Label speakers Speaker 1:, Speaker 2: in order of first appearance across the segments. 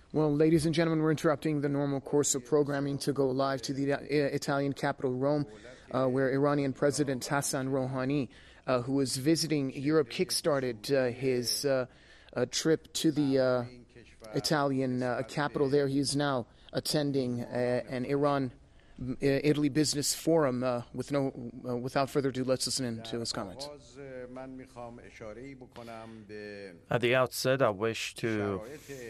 Speaker 1: Well, ladies and gentlemen, we're interrupting the normal course of programming to go live to the Italian capital, Rome, where Iranian President Hassan Rouhani, who was visiting Europe, kickstarted his trip to the Italian capital there. He is now attending an Iran-Italy business forum. Without further ado, let's listen to his comments.
Speaker 2: At the outset, I wish to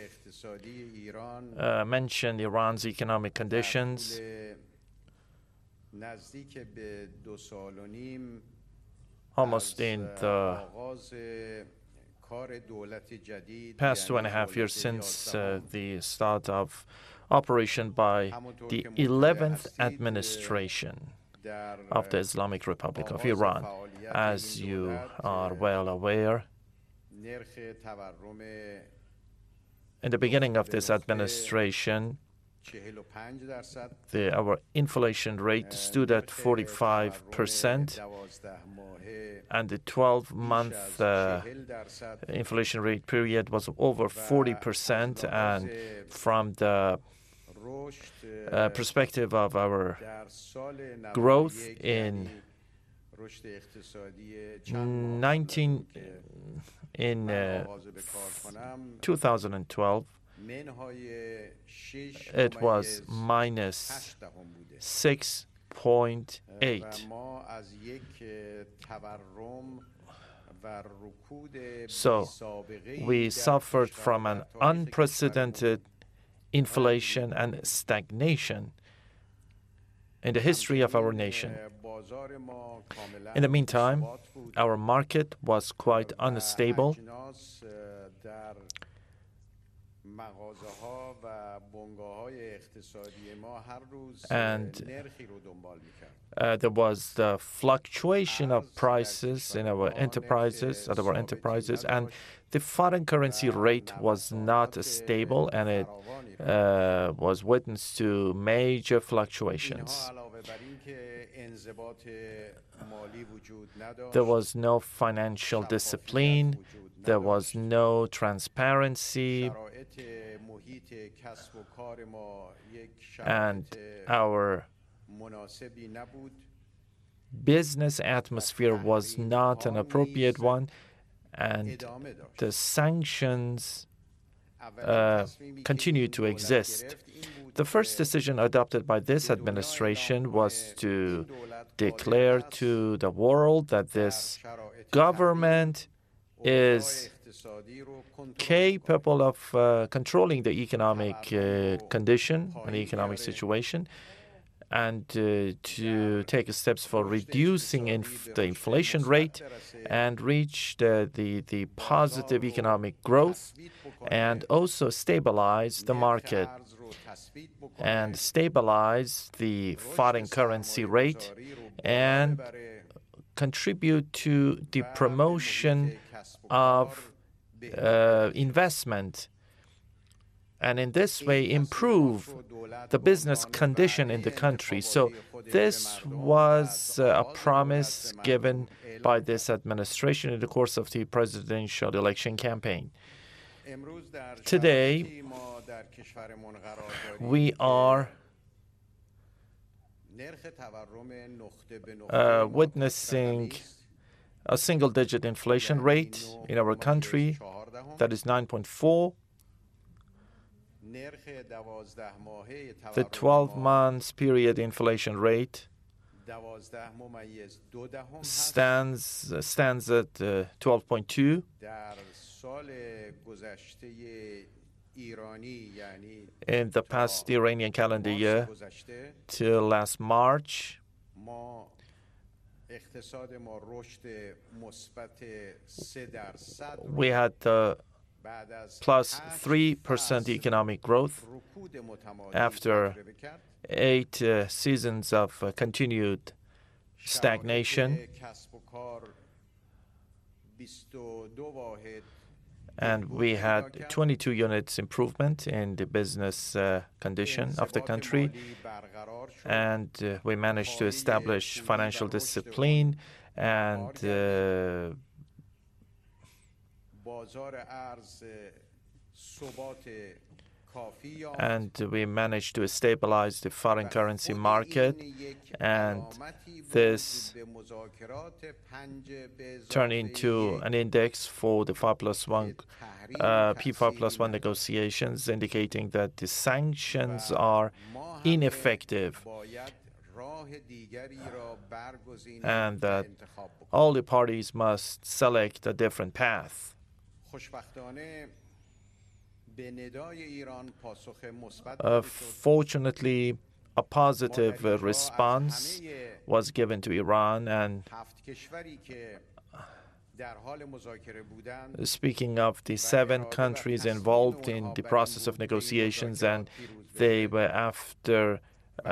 Speaker 2: mention Iran's economic conditions. Almost in the past 2.5 years since the start of operation by the 11th administration of the Islamic Republic of Iran. As you are well aware, in the beginning of this administration, our inflation rate stood at 45%, and the 12-month inflation rate period was over 40%. And from the perspective of our growth in 2012, it was minus 6.8. So we suffered from an unprecedented inflation and stagnation in the history of our nation. In the meantime, our market was quite unstable, and there was the fluctuation of prices in our enterprises, and the foreign currency rate was not stable, and it was witness to major fluctuations. There was no financial discipline, there was no transparency, and our business atmosphere was not an appropriate one, and the sanctions continue to exist. The first decision adopted by this administration was to declare to the world that this government is capable of controlling the economic condition and the economic situation, and to take steps for reducing the inflation rate and reach the positive economic growth, and also stabilize the market and stabilize the foreign currency rate and contribute to the promotion of investment, and in this way improve the business condition in the country. So this was a promise given by this administration in the course of the presidential election campaign. Today, we are witnessing a single-digit inflation rate in our country, that is 9.4. The 12-month period inflation rate stands at 12.2. In the past Iranian calendar year, till last March, we had plus 3% economic growth after 8 seasons of continued stagnation. And we had 22 units improvement in the business condition of the country. And we managed to establish financial discipline and and we managed to stabilize the foreign currency market, and this turned into an index for the 5+1 P5+1 negotiations, indicating that the sanctions are ineffective and that all the parties must select a different path. Fortunately, a positive response was given to Iran, and speaking of the 7 countries involved in the process of negotiations, and they were after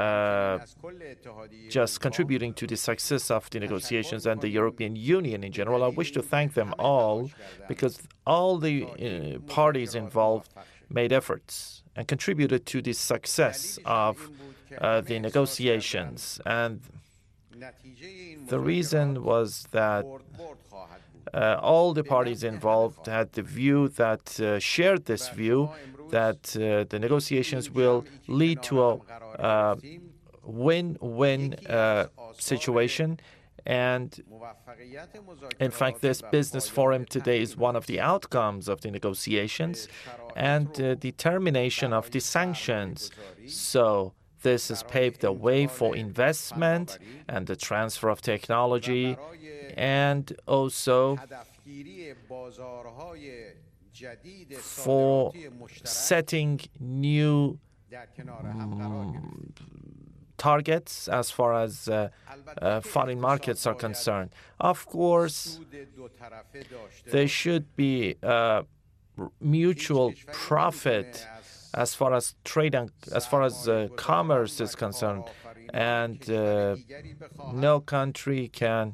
Speaker 2: just contributing to the success of the negotiations, and the European Union in general. I wish to thank them all, because all the parties involved made efforts and contributed to the success of the negotiations. And the reason was that all the parties involved had the view that shared this view that the negotiations will lead to a win-win situation. And in fact, this business forum today is one of the outcomes of the negotiations and the termination of the sanctions. So this has paved the way for investment and the transfer of technology, and also for setting new targets as far as foreign markets are concerned. Of course, there should be mutual profit as far as trade and as far as commerce is concerned, and no country can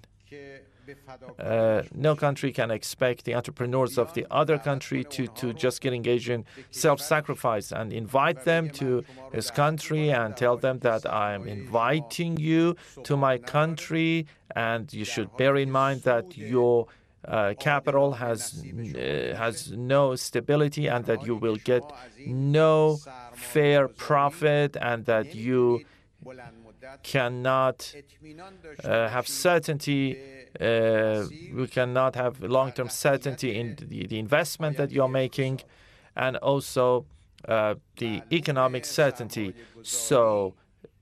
Speaker 2: expect the entrepreneurs of the other country to just get engaged in self-sacrifice, and invite them to his country and tell them that I'm inviting you to my country, and you should bear in mind that your capital has no stability, and that you will get no fair profit, and that you cannot have certainty. We cannot have long-term certainty in the investment that you're making, and also the economic certainty. So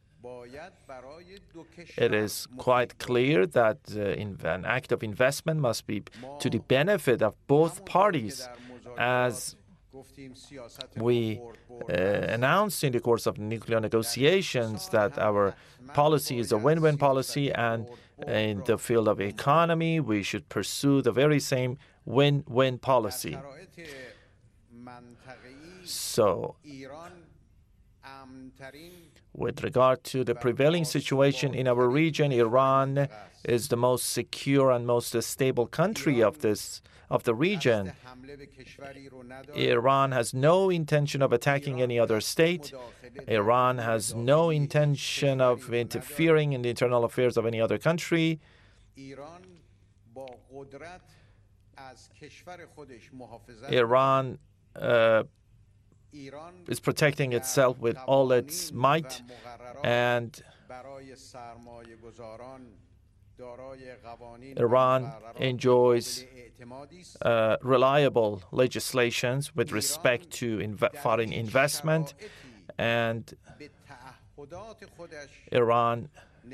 Speaker 2: it is quite clear that an act of investment must be to the benefit of both parties. As we announced in the course of nuclear negotiations, that our policy is a win-win policy, and in the field of economy, we should pursue the very same win-win policy. So, with regard to the prevailing situation in our region, Iran is the most secure and most stable country of the region. Iran has no intention of attacking any other state. Iran has no intention of interfering in the internal affairs of any other country. Iran is protecting itself with all its might, and Iran enjoys reliable legislations with respect to foreign investment, and Iran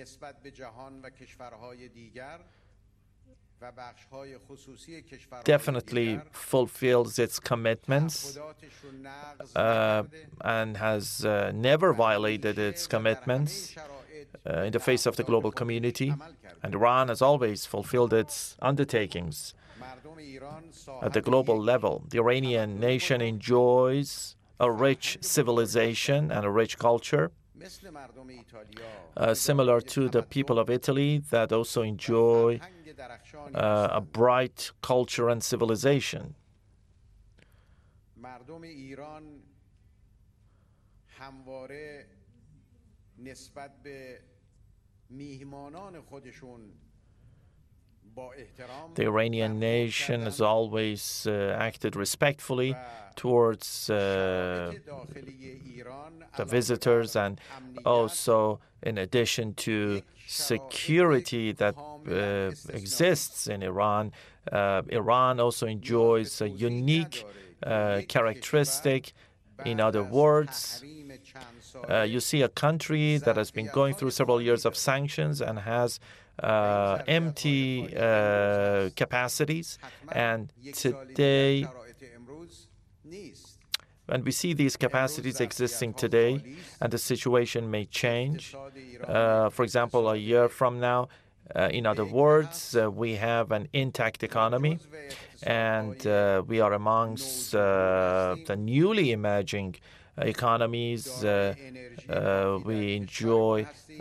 Speaker 2: definitely fulfills its commitments and has never violated its commitments in the face of the global community. And Iran has always fulfilled its undertakings at the global level. The Iranian nation enjoys a rich civilization and a rich culture, similar to the people of Italy that also enjoy a bright culture and civilization. The Iranian nation has always acted respectfully towards the visitors, and also in addition to security that exists in Iran, Iran also enjoys a unique characteristic. In other words, you see a country that has been going through several years of sanctions and has empty capacities, and today, when we see these capacities existing today, and the situation may change, for example, a year from now, in other words, we have an intact economy, and we are amongst the newly emerging economies. We enjoy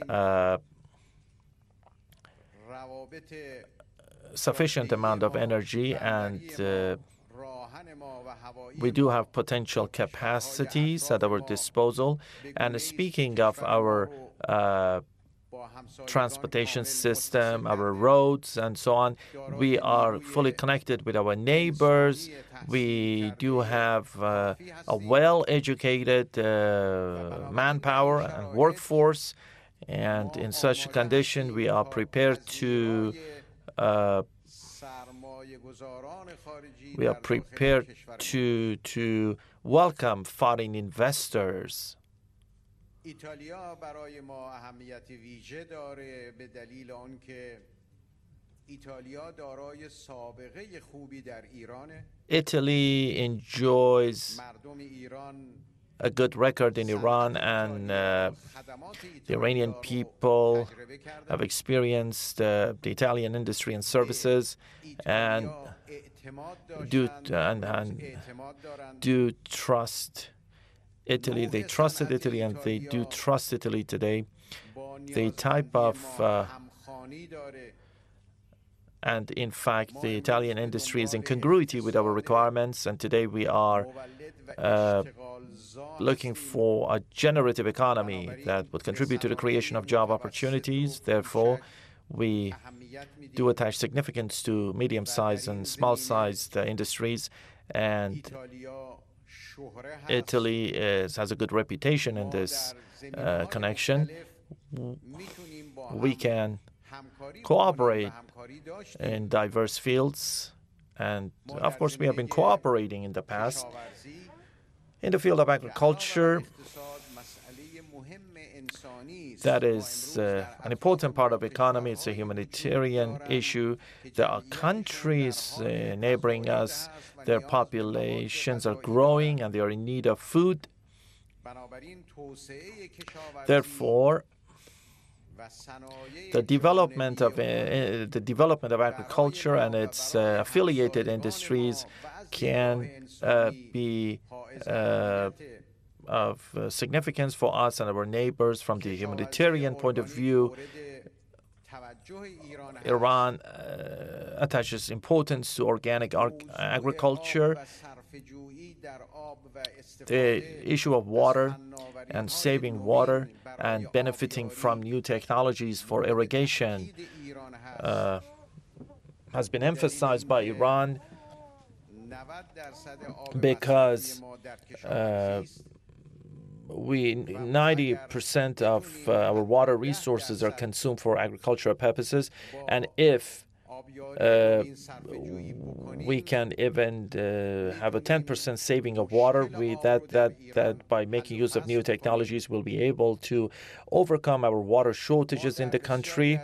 Speaker 2: sufficient amount of energy, and we do have potential capacities at our disposal. And speaking of our transportation system, our roads, and so on, we are fully connected with our neighbors. We do have a well-educated manpower and workforce, and in such a condition, we are prepared to welcome foreign investors.
Speaker 3: ایتالیا برای ما اهمیت ویژه داره به دلیل آنکه ایتالیا دارای سابقه خوبی در ایرانه.
Speaker 2: Italy enjoys a good record in Iran, and the Iranian people have experienced the Italian industry and services, and do trust Italy. They trusted Italy, and they do trust Italy today. The type of and in fact, the Italian industry is in congruity with our requirements, and today we are looking for a generative economy that would contribute to the creation of job opportunities. Therefore, we do attach significance to medium-sized and small-sized industries, and Italy has a good reputation in this connection. We can cooperate in diverse fields, and of course we have been cooperating in the past. In the field of agriculture, that is an important part of the economy. It's a humanitarian issue. There are countries neighboring us. Their populations are growing, and they are in need of food. Therefore, the development of agriculture and its affiliated industries can be of significance for us and our neighbors. From the humanitarian point of view, Iran attaches importance to organic agriculture. The issue of water and saving water and benefiting from new technologies for irrigation has been emphasized by Iran, because 90% of our water resources are consumed for agricultural purposes, and if we can even have a 10% saving of water, that by making use of new technologies, we'll be able to overcome our water shortages in the country.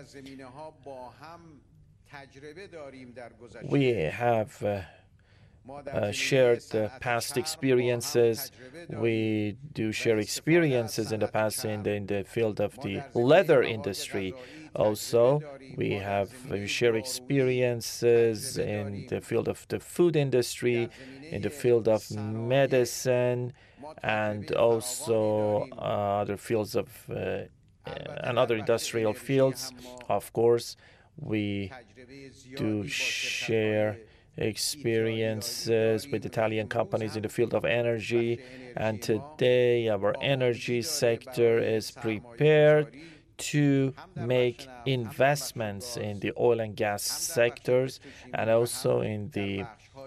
Speaker 2: We have shared past experiences. We do share experiences in the past in the field of the leather industry. Also, we share experiences in the field of the food industry, in the field of medicine, and also other fields of and other industrial fields. Of course, we do share experiences with Italian companies in the field of energy, and today our energy sector is prepared to make investments in the oil and gas sectors and also in the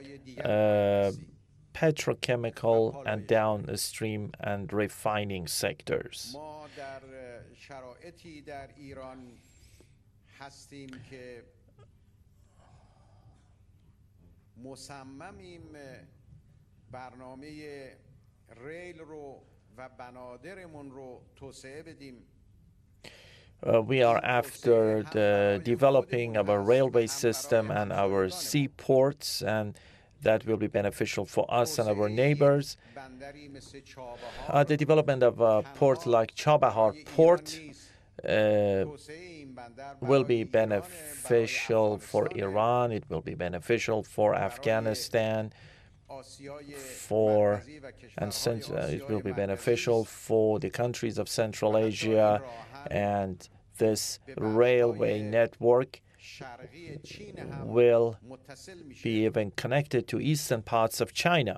Speaker 2: petrochemical and downstream and refining sectors. We are after developing our railway system and our seaports, and that will be beneficial for us and our neighbors. The development of a port like Chabahar Port will be beneficial for Iran, it will be beneficial for Afghanistan, it will be beneficial for the countries of Central Asia, and this railway network will be even connected to eastern parts of China.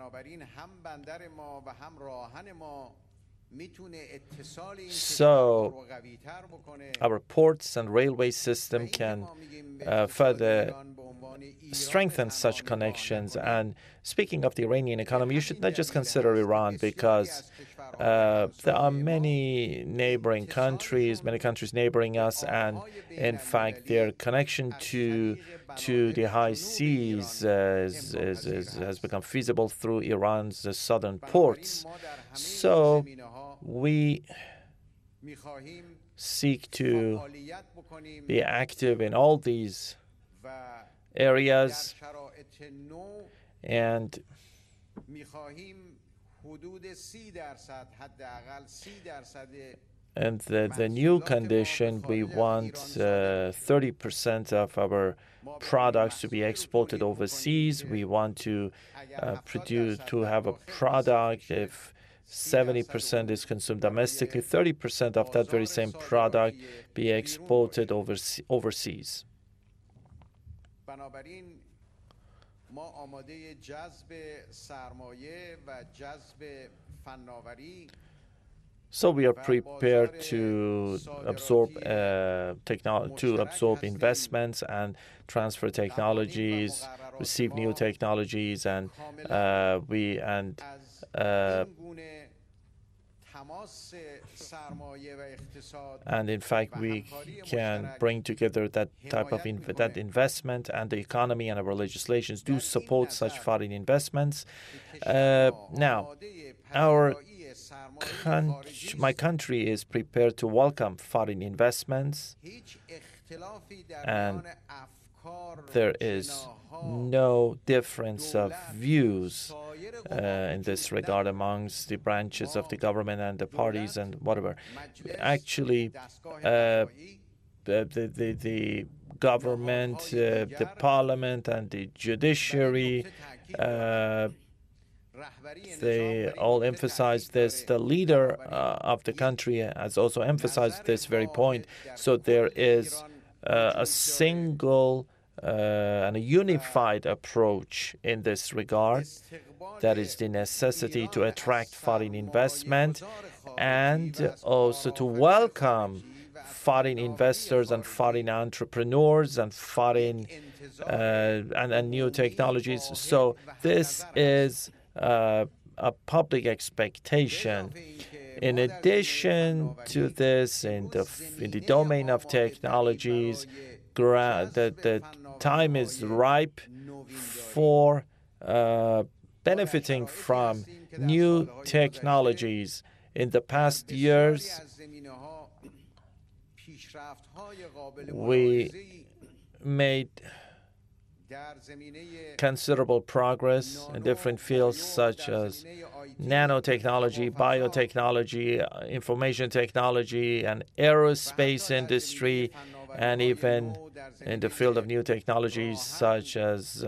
Speaker 2: So our ports and railway system can further strengthen such connections. And speaking of the Iranian economy, you should not just consider Iran, because there are many neighboring countries, many countries neighboring us, and in fact their connection to the high seas has become feasible through Iran's southern ports. So we seek to be active in all these areas, and the new condition, we want 30% of our products to be exported overseas. We want to have a product, if 70% is consumed domestically, 30% of that very same product be exported overseas. So we are prepared to absorb investments and transfer technologies, receive new technologies, and in fact we can bring together that type of that investment, and the economy and our legislations do support such foreign investments. Now, my country is prepared to welcome foreign investments, and there is no difference of views in this regard amongst the branches of the government and the parties and whatever. Actually, the government, the parliament, and the judiciary, they all emphasize this. The leader of the country has also emphasized this very point. So there is a single and a unified approach in this regard. That is the necessity to attract foreign investment and also to welcome foreign investors and foreign entrepreneurs and foreign and new technologies. So this is a public expectation. In addition to this, in the domain of technologies, the time is ripe for benefiting from new technologies. In the past years, we made considerable progress in different fields such as nanotechnology, biotechnology, information technology, and aerospace industry, and even in the field of new technologies such as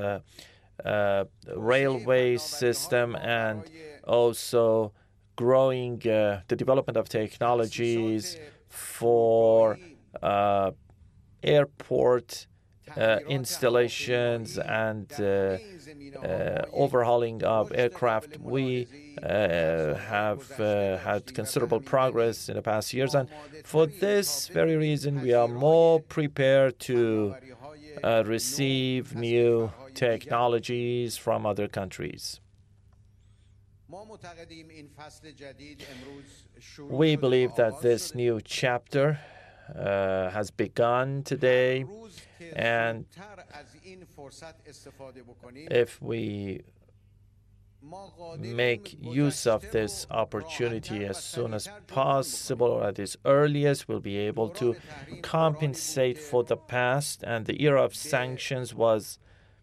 Speaker 2: railway system, and also growing the development of technologies for airport installations and overhauling of aircraft. We have had considerable progress in the past years, and for this very reason, we are more prepared to receive new technologies from other countries. We believe that this new chapter has begun today, and if we make use of this opportunity as soon as possible or at its earliest, we'll be able to compensate for the past. And the era of sanctions was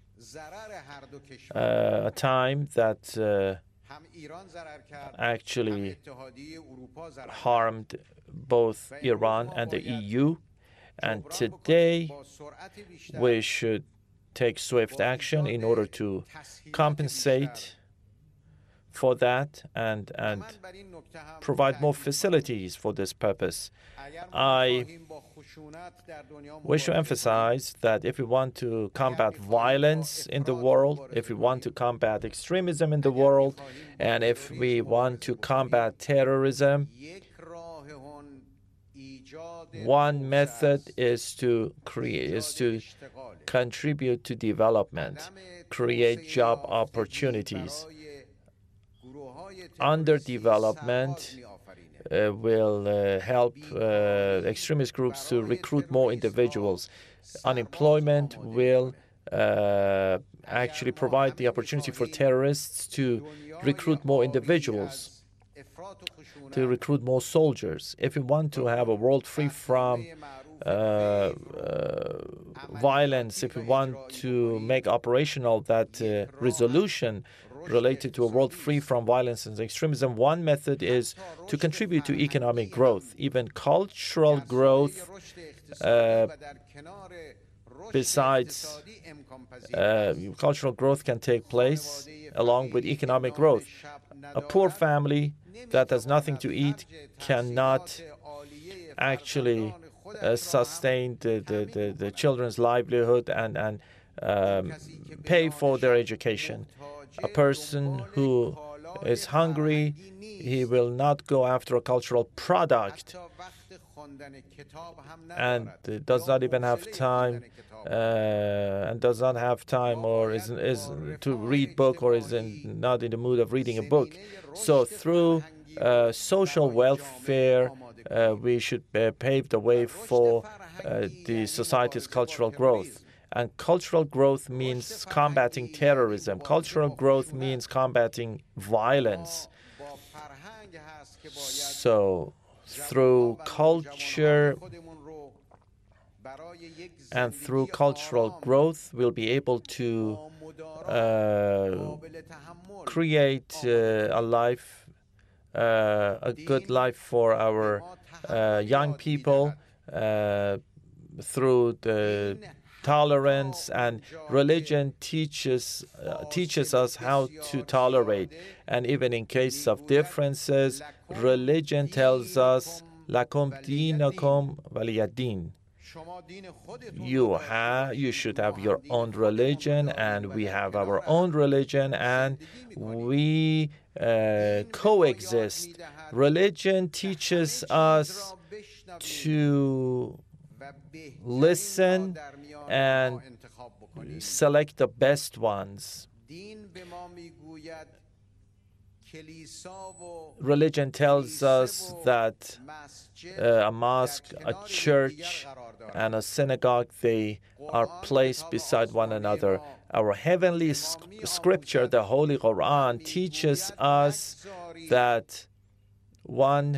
Speaker 2: a time that actually harmed both Iran and the EU. And today, we should take swift action in order to compensate for that and provide more facilities for this purpose. I wish to emphasize that if we want to combat violence in the world, if we want to combat extremism in the world, and if we want to combat terrorism, one method is to contribute to development, create job opportunities. Underdevelopment will help extremist groups to recruit more individuals. Unemployment will actually provide the opportunity for terrorists to recruit more individuals, to recruit more soldiers. If we want to have a world free from violence, if we want to make operational that resolution related to a world free from violence and extremism, one method is to contribute to economic growth, even cultural growth. Besides, cultural growth can take place along with economic growth. A poor family that has nothing to eat cannot actually sustain the children's livelihood and pay for their education. A person who is hungry, he will not go after a cultural product and does not even have time or is to read book or is not in the mood of reading a book. So through social welfare, we should pave the way for the society's cultural growth. And cultural growth means combating terrorism. Cultural growth means combating violence. So through culture and through cultural growth, we'll be able to create a life, a good life for our young people through the tolerance, and religion teaches us how to tolerate. And even in case of differences, religion tells us lakum dinakum waliyadin. You should have your own religion, and we have our own religion, and we coexist. Religion teaches us to listen and select the best ones. Religion tells us that a mosque, a church, and a synagogue, they are placed beside one another. Our heavenly scripture, the Holy Quran, teaches us that one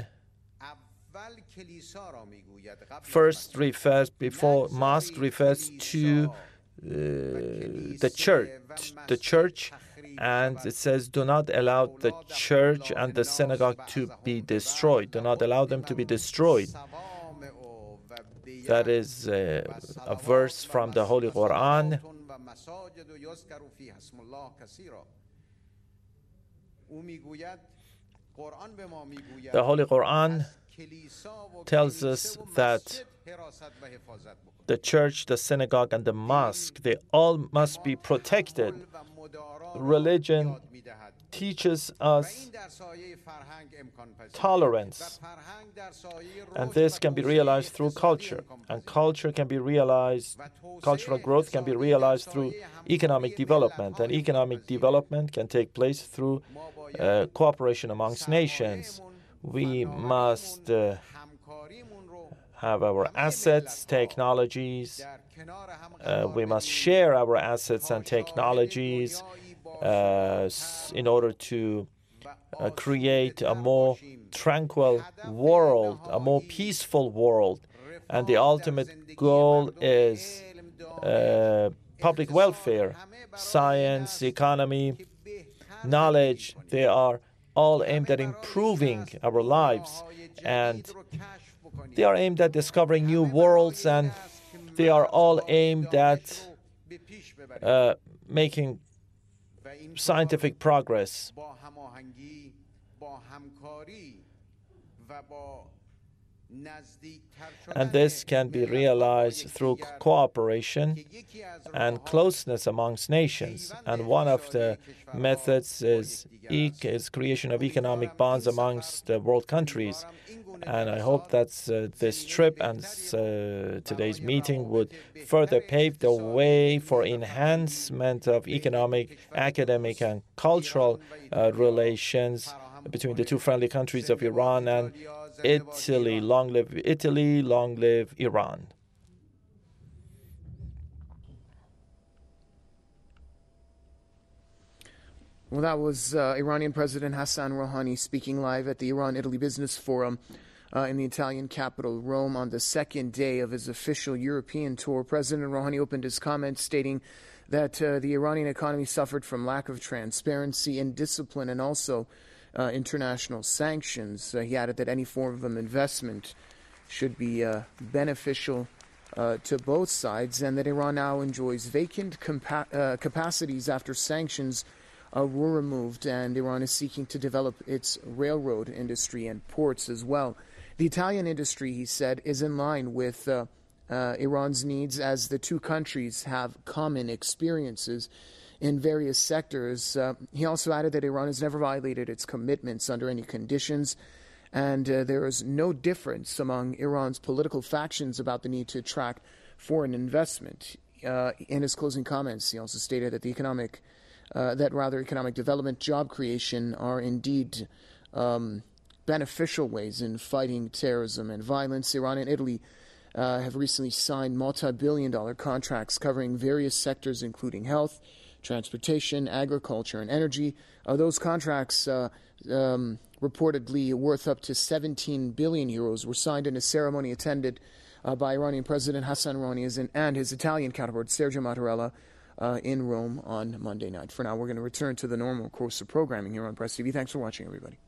Speaker 2: first refers, before mosque refers to the church, and it says, do not allow the church and the synagogue to be destroyed. Do not allow them to be destroyed. That is a verse from the Holy Quran. The Holy Quran tells us that the church, the synagogue, and the mosque, they all must be protected. Religion teaches us tolerance, and this can be realized through culture, and cultural growth can be realized through economic development, and economic development can take place through cooperation amongst nations. We must have our assets, technologies. We must share our assets and technologies in order to create a more tranquil world, a more peaceful world. And the ultimate goal is public welfare, science, economy, knowledge. They are all aimed at improving our lives, and they are aimed at discovering new worlds, and they are all aimed at making scientific progress. And this can be realized through cooperation and closeness amongst nations. And one of the methods is creation of economic bonds amongst world countries. And I hope that this trip and today's meeting would further pave the way for enhancement of economic, academic, and cultural relations between the two friendly countries of Iran and Italy. Long live Italy, long live Iran.
Speaker 1: Well, that was Iranian President Hassan Rouhani speaking live at the Iran-Italy Business Forum in the Italian capital, Rome, on the second day of his official European tour. President Rouhani opened his comments stating that the Iranian economy suffered from lack of transparency and discipline, and also international sanctions. He added that any form of investment should be beneficial to both sides, and that Iran now enjoys vacant capacities after sanctions were removed, and Iran is seeking to develop its railroad industry and ports as well. The Italian industry, he said, is in line with Iran's needs, as the two countries have common experiences in various sectors. He also added that Iran has never violated its commitments under any conditions, and there is no difference among Iran's political factions about the need to attract foreign investment. In his closing comments, he also stated that economic development, job creation are indeed beneficial ways in fighting terrorism and violence. Iran and Italy have recently signed multi-billion-dollar contracts covering various sectors, including health, transportation, agriculture, and energy. Those contracts, reportedly worth up to 17 billion euros, were signed in a ceremony attended by Iranian President Hassan Rouhani and his Italian counterpart Sergio Mattarella in Rome on Monday night. For now, we're going to return to the normal course of programming here on Press TV. Thanks for watching, everybody.